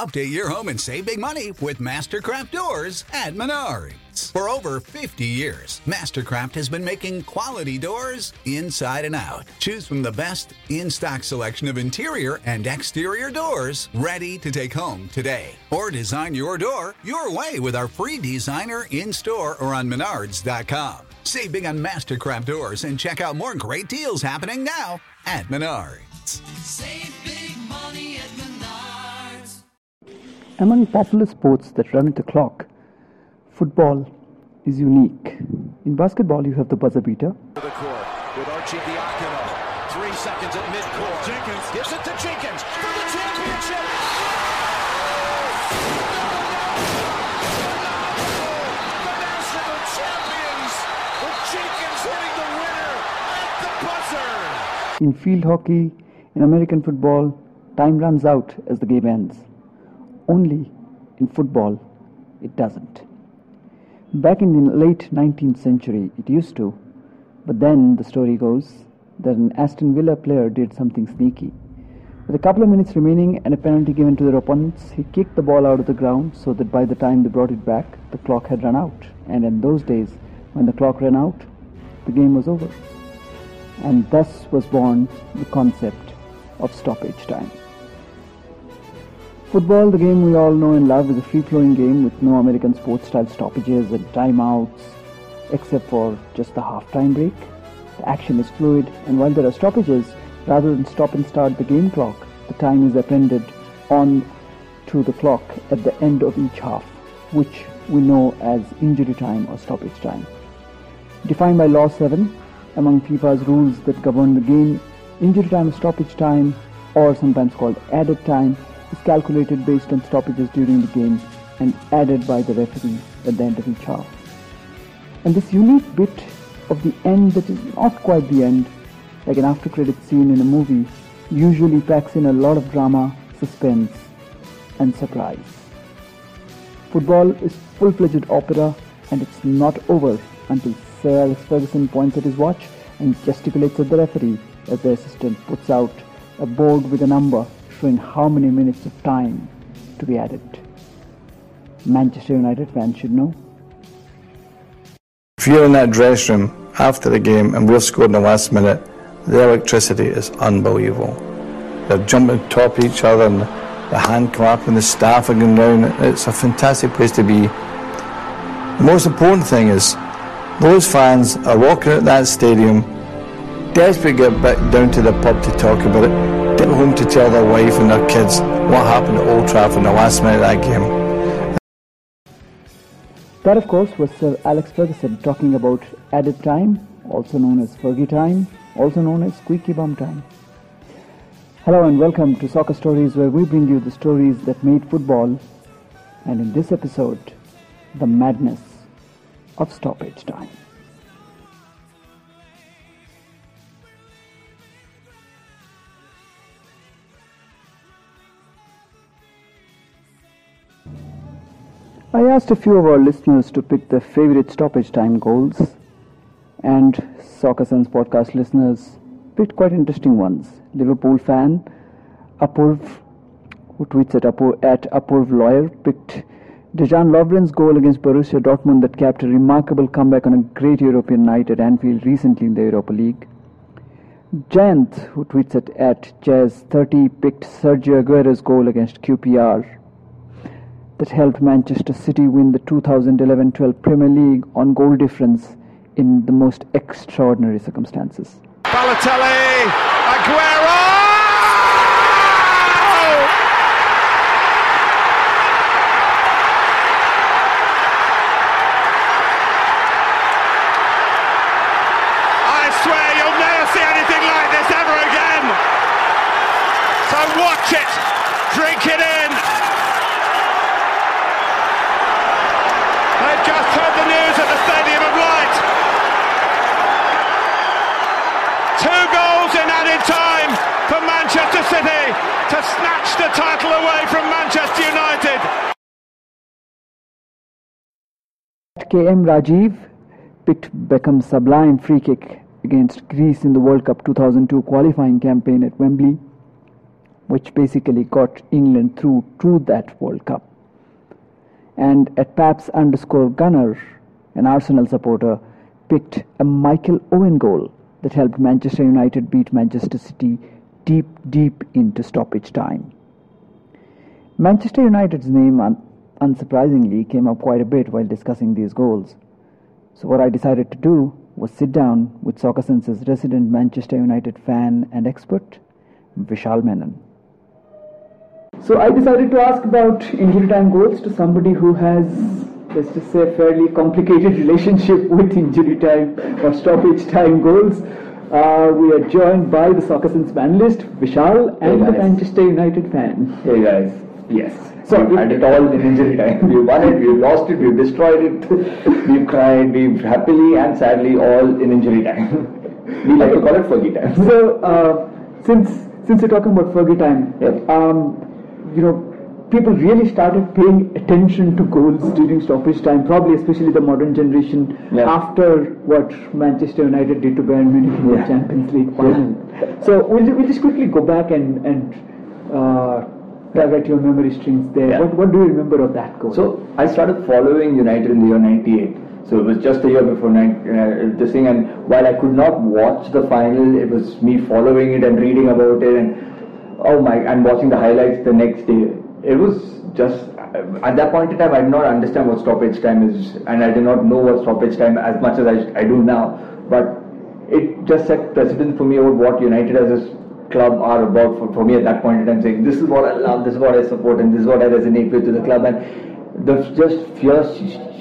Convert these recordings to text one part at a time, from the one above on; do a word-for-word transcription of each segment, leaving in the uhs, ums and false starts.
Update your home and save big money with Mastercraft Doors at Menards. For over fifty years, Mastercraft has been making quality doors inside and out. Choose from the best in-stock selection of interior and exterior doors ready to take home today. Or design your door your way with our free designer in-store or on menards dot com. Save big on Mastercraft Doors and check out more great deals happening now at Menards. Save big money at Menards. Among popular sports that run the clock, football is unique. In basketball, you have the buzzer beater. The court with Arcidiacono. Three seconds at midcourt. Jenkins gives it to Jenkins for the championship. The national champions with Jenkins hitting the winner at the buzzer. In field hockey, in American football, time runs out as the game ends. Only in football, it doesn't. Back in the late nineteenth century, it used to, but then the story goes that an Aston Villa player did something sneaky. With a couple of minutes remaining and a penalty given to their opponents, he kicked the ball out of the ground so that by the time they brought it back, the clock had run out. And in those days, when the clock ran out, the game was over. And thus was born the concept of stoppage time. Football, the game we all know and love, is a free-flowing game with no American sports-style stoppages and timeouts, except for just the half-time break. The action is fluid, and while there are stoppages, rather than stop and start the game clock, the time is appended on to the clock at the end of each half, which we know as injury time or stoppage time. Defined by Law seven, among FIFA's rules that govern the game, injury time or stoppage time, or sometimes called added time, is calculated based on stoppages during the game and added by the referee at the end of each half. And this unique bit of the end that is not quite the end, like an after-credit scene in a movie, usually packs in a lot of drama, suspense, and surprise. Football is full-fledged opera, and it's not over until Sir Alex Ferguson points at his watch and gesticulates at the referee as the assistant puts out a board with a number showing how many minutes of time to be added. Manchester United fans should know. If you're in that dressing room after the game and we've scored in the last minute, the electricity is unbelievable. They're jumping top of each other and the hand clapping, the staff are going down. It's a fantastic place to be. The most important thing is those fans are walking out that stadium, desperate to get back down to the pub to talk about it, get home to tell their wife and their kids what happened at Old Trafford in the last minute of that game. That, of course, was Sir Alex Ferguson talking about added time, also known as Fergie time, also known as squeaky bum time. Hello and welcome to Soccer Stories, where we bring you the stories that made football, and in this episode, the madness of stoppage time. I asked a few of our listeners to pick their favorite stoppage time goals, and Soccer Sense podcast listeners picked quite interesting ones. Liverpool fan Apurv, who tweets at, Apur, at Apurv Lawyer, picked Dejan Lovren's goal against Borussia Dortmund that capped a remarkable comeback on a great European night at Anfield recently in the Europa League. Jayant, who tweets at, at Jazz thirty, picked Sergio Aguero's goal against Q P R that helped Manchester City win the two thousand eleven twelve Premier League on goal difference in the most extraordinary circumstances. Balotelli, Aguero! I swear you'll never see anything like this ever again. So watch it, drink it in. They've just heard the news at the Stadium of Light. Two goals in added time for Manchester City to snatch the title away from Manchester United. K M Rajiv picked Beckham's sublime free kick against Greece in the World Cup two thousand two qualifying campaign at Wembley. which basically got England through to that World Cup. And at Paps underscore Gunner, an Arsenal supporter, picked a Michael Owen goal that helped Manchester United beat Manchester City deep, deep into stoppage time. Manchester United's name, un- unsurprisingly, came up quite a bit while discussing these goals. So what I decided to do was sit down with Soccer Sense's resident Manchester United fan and expert, Vishal Menon. So I decided to ask about injury time goals to somebody who has, let's just say, a fairly complicated relationship with injury time or stoppage time goals. Uh, we are joined by the Soccer Sense panelist, Vishal, and Hey the guys. Manchester United fan. Hey guys, yes. So We've had it all in injury time. We've won it, we've lost it, we've destroyed it, we've cried, we've happily and sadly all in injury time. We like to call it Fergie time. So, uh, since since you're talking about Fergie time, Yep. um, you know, people really started paying attention to goals during stoppage time, probably especially the modern generation, Yeah. after what Manchester United did to Bayern Munich in the Yeah. Champions League final. So we'll, we'll just quickly go back and, and uh, tug at your memory strings there. Yeah. What, what do you remember of that goal? So I started following United in the year ninety-eight. So it was just a year before nine, uh, this thing, and while I could not watch the final, it was me following it and reading about it, and oh my, and watching the highlights the next day. It was just, at that point in time, I did not understand what stoppage time is, and I did not know what stoppage time as much as I, I do now. But it just set precedent for me about what United as a club are about for, for me at that point in time, saying this is what I love, this is what I support, and this is what I resonate with to the club. And the just fierce,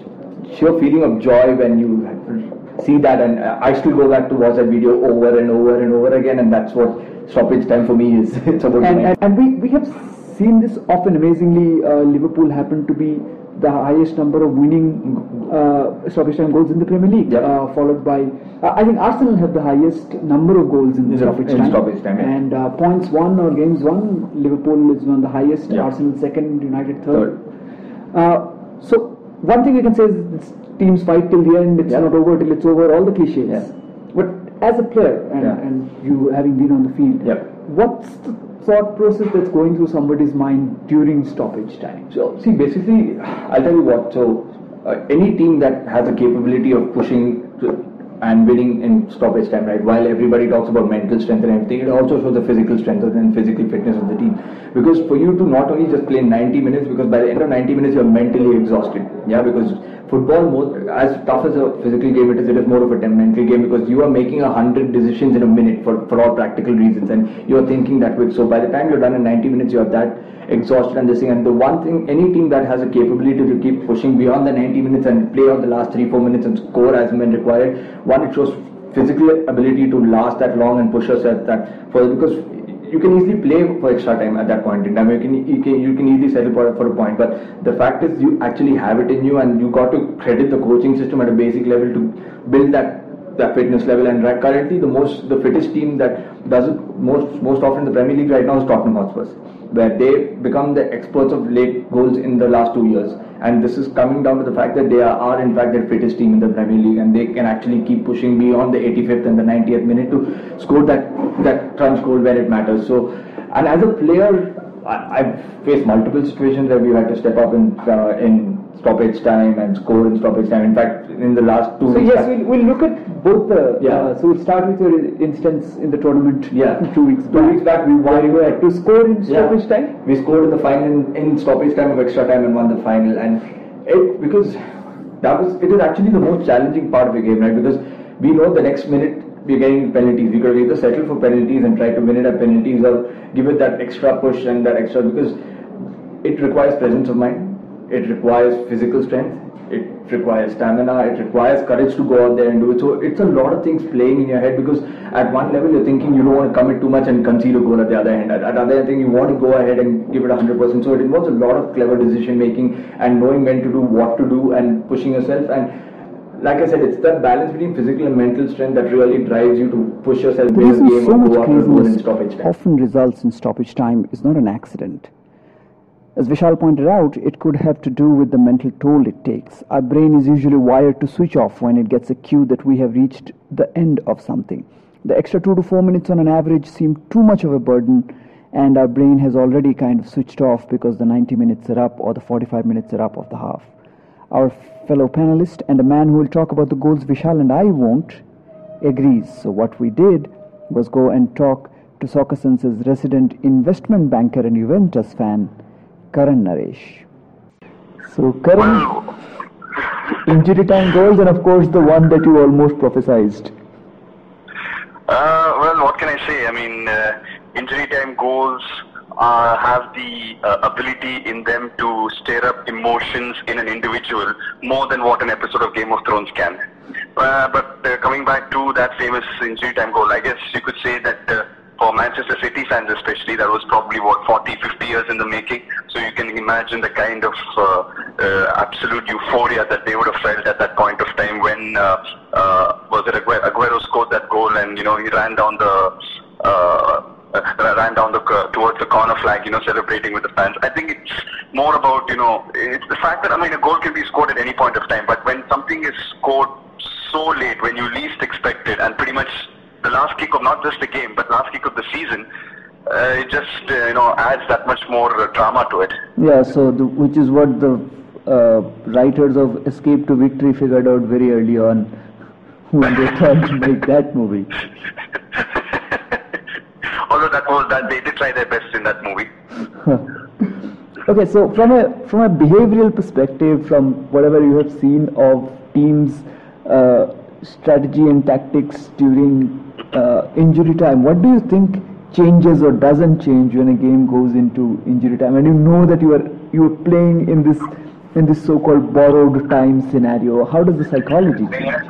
sheer feeling of joy when you see that, and I still go back to watch that video over and over and over again, and that's what stoppage time for me is. It's about and, United. and, and we, we have seen this often. Amazingly, uh, Liverpool happened to be the highest number of winning uh, stoppage time goals in the Premier League, Yep. uh, followed by, uh, I think Arsenal have the highest number of goals in In stoppage in time. stoppage time, yeah. And uh, points won or games won, Liverpool is one of the highest, Yeah. Arsenal second, United third. Third. Uh, so one thing we can say is this teams fight till the end, it's Yeah. not over till it's over, all the cliches. Yeah. But as a player, and, Yeah. and you having been on the field, Yeah. what's the thought process that's going through somebody's mind during stoppage time? So, see, basically, I'll tell you what. So, uh, any team that has a capability of pushing to, and winning in stoppage time, right? While everybody talks about mental strength and everything, it also shows the physical strength and physical fitness of the team. Because for you to not only just play ninety minutes, because by the end of ninety minutes you're mentally exhausted. Yeah, because football, more, as tough as a physical game it is, it is more of a mental game, because you are making a hundred decisions in a minute for, for all practical reasons, and you're thinking that quick. So by the time you're done in ninety minutes, you're that exhausted and this thing. And the one thing, any team that has a capability to keep pushing beyond the ninety minutes and play out the last three, four minutes and score as when required, one, it shows physical ability to last that long and push yourself that further, because you can easily play for extra time at that point in time. You can, you can, you can easily settle for, for a point, but the fact is you actually have it in you, and you got to credit the coaching system at a basic level to build that that fitness level. And right, currently the most the fittest team that does it most most often in the Premier League right now is Tottenham Hotspurs, where they become the experts of late goals in the last two years. And this is coming down to the fact that they are, are in fact the fittest team in the Premier League, and they can actually keep pushing beyond the eighty-fifth and the ninetieth minute to score that that crunch goal when it matters. So, and as a player, I, I've faced multiple situations where we've had to step up in uh, in stoppage time and score in stoppage time. In fact, in the last two So weeks yes, we'll, we'll look at both the, Yeah. uh, so we'll start with your instance in the tournament Yeah. two weeks Two back. weeks back we won. Where you had to score in Yeah. stoppage time? We scored in the final in, in stoppage time of extra time and won the final. And it, because that was, it is actually the most challenging part of the game, right? Because we know the next minute we're getting penalties. We could either settle for penalties and try to win it at penalties, or give it that extra push and that extra, because it requires presence of mind, it requires physical strength, it requires stamina, it requires courage to go out there and do it. So it's a lot of things playing in your head, because at one level you're thinking you don't want to commit too much and concede a goal at the other end. At, at the other thing you want to go ahead and give it one hundred percent. So it involves a lot of clever decision making and knowing when to do, what to do, and pushing yourself. And like I said, it's that balance between physical and mental strength that really drives you to push yourself, The win a reason game, so or much go after a goal in craziness stoppage time. often results in stoppage time is not an accident. As Vishal pointed out, it could have to do with the mental toll it takes. Our brain is usually wired to switch off when it gets a cue that we have reached the end of something. The extra two to four minutes on an average seem too much of a burden, and our brain has already kind of switched off because the ninety minutes are up or the forty-five minutes are up of the half. Our fellow panelist and a man who will talk about the goals Vishal and I won't agrees. So what we did was go and talk to Soccer Sense's resident investment banker and Juventus fan, Karan Naresh. So Karan, injury time goals and of course the one that you almost prophesized. Uh, well, what can I say? I mean, uh, injury time goals uh, have the uh, ability in them to stir up emotions in an individual more than what an episode of Game of Thrones can. Uh, but uh, coming back to that famous injury time goal, I guess you could say that uh, for Manchester City fans especially, that was probably what, forty, fifty years in the making. So you can imagine the kind of uh, uh, absolute euphoria that they would have felt at that point of time when uh, uh, was it Aguero, Aguero scored that goal, and you know he ran down the uh, uh, ran down the uh, towards the corner flag, you know, celebrating with the fans. I think it's more about, you know, it's the fact that, I mean, a goal can be scored at any point of time, but when something is scored so late, when you least expect it, and pretty much the last kick of not just the game, but last kick of the season, uh, it just uh, you know adds that much more uh, drama to it. Yeah, so the, which is what the uh, writers of Escape to Victory figured out very early on when they tried to make that movie. Although that was that they did try their best in that movie. Okay, so from a from a behavioral perspective, from whatever you have seen of teams' uh, strategy and tactics during uh, injury time, what do you think changes or doesn't change when a game goes into injury time, and you know that you are you are playing in this in this so-called borrowed time scenario? How does the psychology change?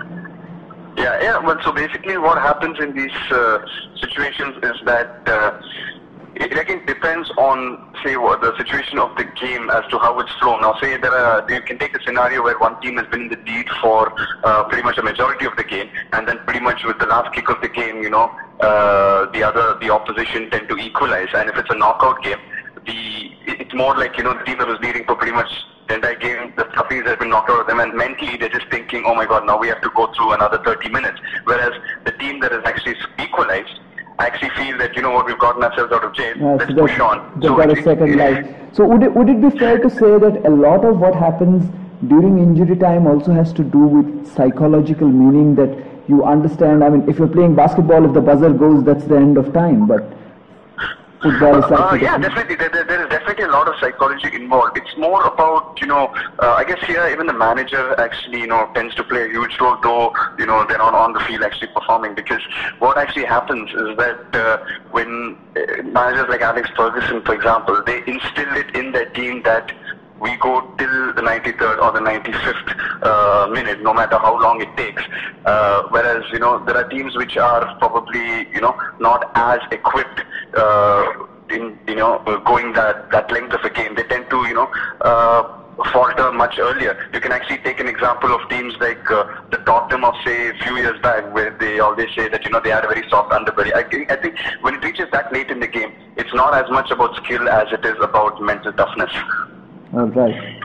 Yeah, yeah. Well, so basically, what happens in these uh, situations is that uh, it again depends on, say, what the situation of the game as to how it's flown. Now, say there are, you can take a scenario where one team has been in the lead for uh, pretty much a majority of the game, and then pretty much with the last kick of the game, you know, uh, the other, the opposition tend to equalize. And if it's a knockout game, the it's more like, you know, the team that was leading for pretty much the entire game, the toughies have been knocked out of them, and mentally they're just thinking, oh my God, now we have to go through another thirty minutes. Whereas the team that has actually equalized actually feel that, you know what, we've gotten ourselves out of jail, yeah, let's so push on. They've So got it, a second it, life. So would it, would it be fair to say that a lot of what happens during injury time also has to do with psychological, meaning that you understand, I mean, if you're playing basketball, if the buzzer goes, that's the end of time, but football is Uh, slightly yeah, different. definitely. There, there, there is definitely a lot of psychology involved. It's more about, you know, uh, I guess here even the manager actually, you know, tends to play a huge role, though, you know, they're not on the field actually performing. Because what actually happens is that uh, when uh, managers like Alex Ferguson, for example, they instill it in their team that we go till the ninety-third or the ninety-fifth uh, minute, no matter how long it takes. Uh, whereas, you know, there are teams which are probably, you know, not as equipped uh, in, you know, going that, that length of a game. They tend to, you know, uh, falter much earlier. You can actually take an example of teams like uh, the Tottenham of, say, a few years back, where they always say that, you know, they had a very soft underbelly. I think, I think when it reaches that late in the game, it's not as much about skill as it is about mental toughness. All right.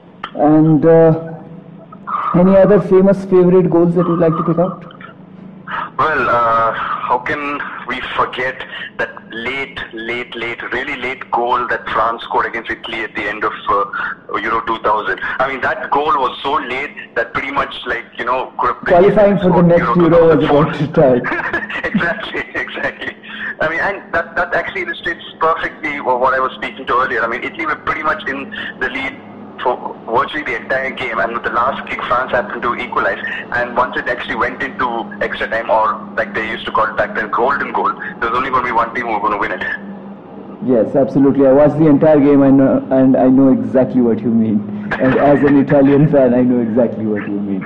And uh, any other famous favorite goals that you'd like to pick out? Well, uh, how can we forget that late, late, late, really late goal that France scored against Italy at the end of uh, Euro two thousand? I mean, that goal was so late that pretty much, like, you know, could have Qualifying for the next Euro was about to start. Exactly, exactly. I mean, and that, that actually illustrates perfectly what I was speaking to earlier. I mean, Italy were pretty much in the lead for virtually the entire game, and with the last kick, France happened to equalize. And once it actually went into extra time, or like they used to call it back then, golden goal, there was only going to be one team who was going to win it. Yes, absolutely. I watched the entire game, I know, and I know exactly what you mean. And as an Italian fan, I know exactly what you mean.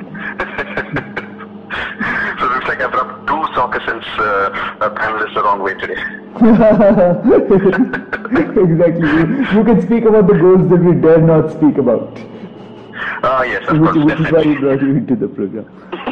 So it looks like I've rubbed two Soccer Sense uh, uh, panelists the wrong way today. Exactly. You, you can speak about the goals that we dare not speak about. Ah, uh, yes, of which, course, which is why definitely. we brought you into the program.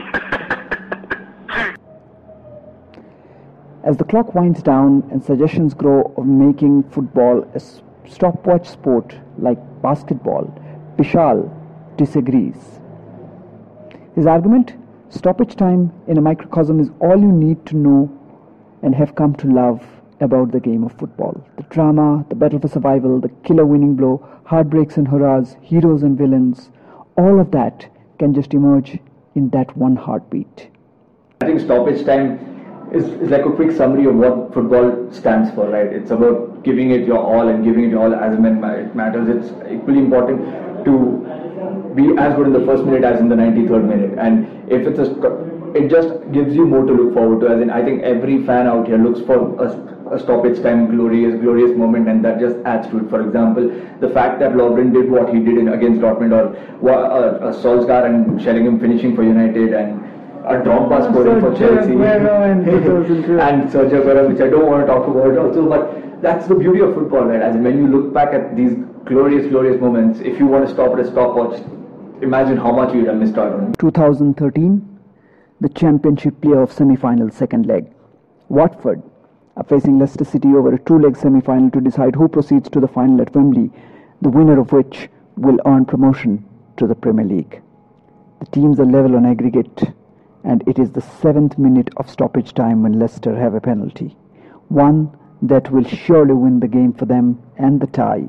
As the clock winds down and suggestions grow of making football a stopwatch sport like basketball, Vishal disagrees. His argument: stoppage time in a microcosm is all you need to know and have come to love about the game of football. The drama, the battle for survival, the killer winning blow, heartbreaks and hurrahs, heroes and villains, all of that can just emerge in that one heartbeat. I think stoppage time is, is like a quick summary of what football stands for, right? It's about giving it your all and giving it your all as when it matters. It's equally important to be as good in the first minute as in the ninety-third minute. And if it's a, it just gives you more to look forward to. As in, I think every fan out here looks for a, a stoppage time glorious, glorious moment, and that just adds to it. For example, the fact that Lovren did what he did in, against Dortmund, or uh, uh, Solskjaer and Sheringham finishing for United, and a Drogba scoring for Chelsea, and, and Sergio Aguero, which I don't want to talk about also, but that's the beauty of football, right? As in, when you look back at these glorious, glorious moments, if you want to stop at a stopwatch, imagine how much you'd have missed out on. twenty thirteen, the Championship playoff semi-final second leg. Watford are facing Leicester City over a two-leg semi-final to decide who proceeds to the final at Wembley, the winner of which will earn promotion to the Premier League. The teams are level on aggregate, and it is the seventh minute of stoppage time when Leicester have a penalty, one that will surely win the game for them and the tie.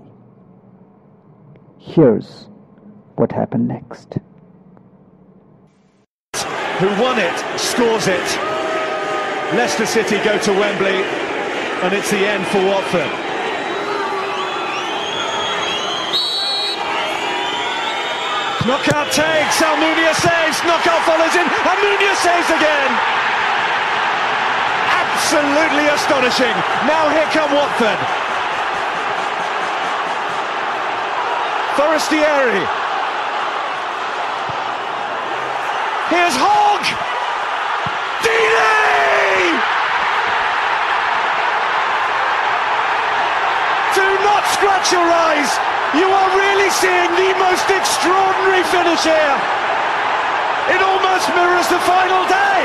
Here's what happened next. Who won it, scores it. Leicester City go to Wembley, and it's the end for Watford. Knockout takes, Almunia saves, knockout follows in, Almunia saves again! Absolutely astonishing. Now here come Watford. Forestieri. Here's Hogg! Deeney! Do not scratch your eyes! You are really seeing the most extraordinary finish here. It almost mirrors the final day.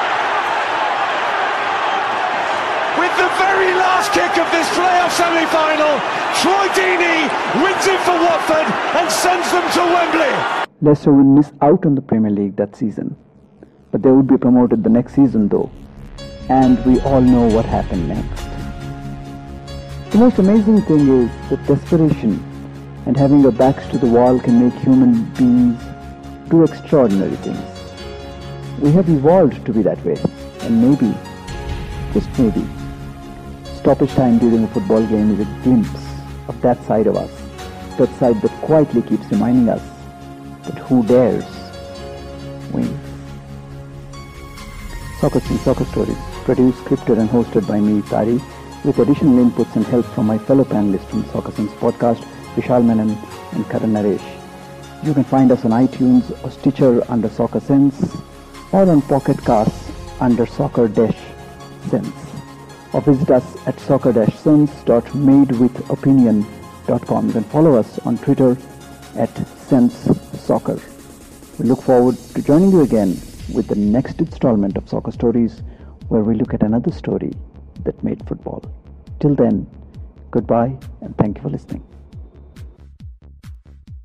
With the very last kick of this playoff semi-final, Troy Deeney wins it for Watford and sends them to Wembley. Leicester will miss out on the Premier League that season, but they would be promoted the next season though, and we all know what happened next. The most amazing thing is that desperation and having your backs to the wall can make human beings do extraordinary things. We have evolved to be that way, and maybe, just maybe, stoppage time during a football game is a glimpse of that side of us, that side that quietly keeps reminding us that who dares wins. Soccer Scene Soccer Stories, produced, scripted and hosted by me, Tari, with additional inputs and help from my fellow panelists from Soccer Scene's podcast, Vishal Menon and Karan Naresh. You can find us on iTunes or Stitcher under Soccer Sense, or on Pocket Casts under Soccer Sense, or visit us at soccer sense dot made with opinion dot com. You can follow us on Twitter at Sense Soccer. We look forward to joining you again with the next installment of Soccer Stories, where we look at another story that made football. Till then, goodbye and thank you for listening.